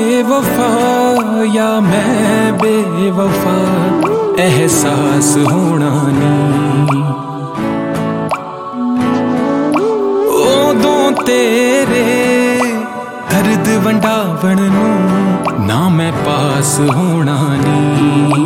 बेवफा या मैं बेवफा एहसास होना नहीं। उदों तेरे दर्द वंडावण नूं ना मैं पास होना नहीं।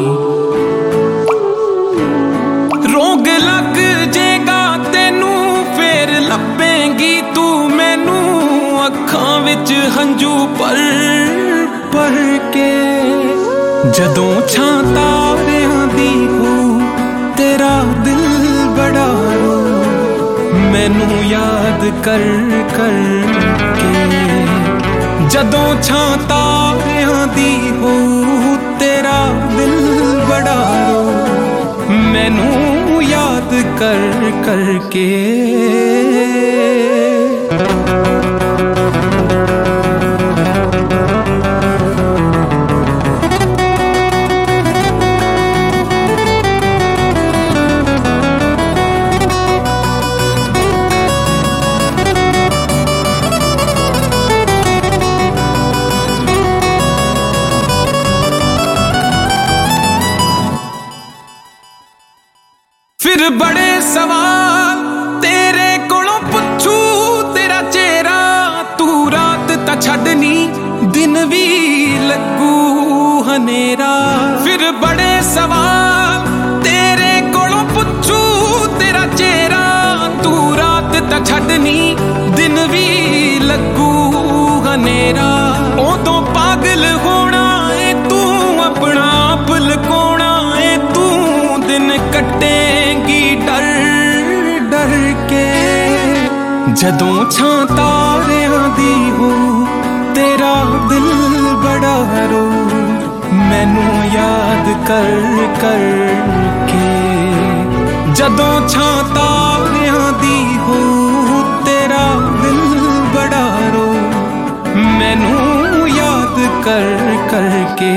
रोग लग जेगा तेनू फेर लभेंगी तू मैनू अखां विच हंजू पर के। जदों छां तारियां दी हो तेरा दिल बड़ा रो मैनू याद कर कर के। जदों छां तारियां दी हो तेरा दिल बड़ा रो मैनू याद कर कर के। फिर बड़े सवाल तेरे कोलों पुछू तेरा चेहरा तू रात ता छड्डनी दिन भी लगू हनेरा। फिर बड़े सवाल तेरे कोलों पुछू तेरा चेहरा तू रात ता छड्डनी दिन भी लगू हनेरा। उदों पागल होना है तू अपना आप लुकाउणा है तू दिन कट्टेंगी डर डर के। जदों छां तारियां दी हो तेरा दिल बड़ा रो मैनू याद कर कर के। जदों छां तारियां दी हो तेरा दिल बड़ा रो मैनू याद कर कर के।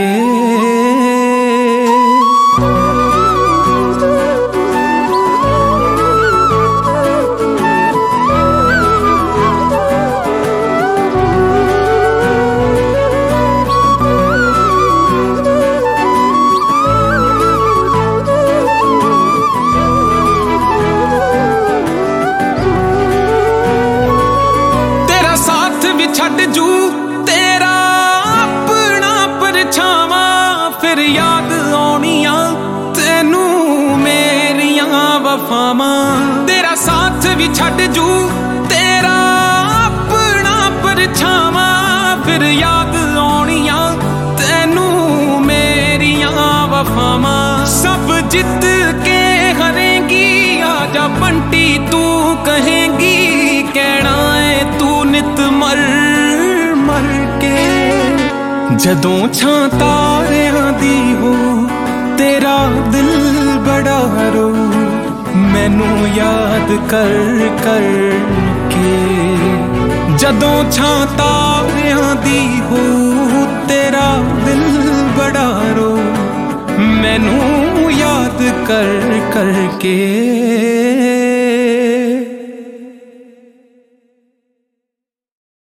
छड्ड जू तेरा अपना परछावा फिर याद आउणियां तेनू मेरियां वफावां। तेरा साथ भी छड्ड जू तेरा अपना परछावा फिर याद आउणियां तेनू मेरियां वफावां। सब जित के हारेंगी आजा बंटी तू कहेंगी कहना है तू नित मर मर के। जदों छां तारियां दी हो तेरा दिल बड़ा रो मैनू याद कर कर के। जदों छां तारियां दी हो तेरा दिल बड़ा रो मैनू याद कर कर के।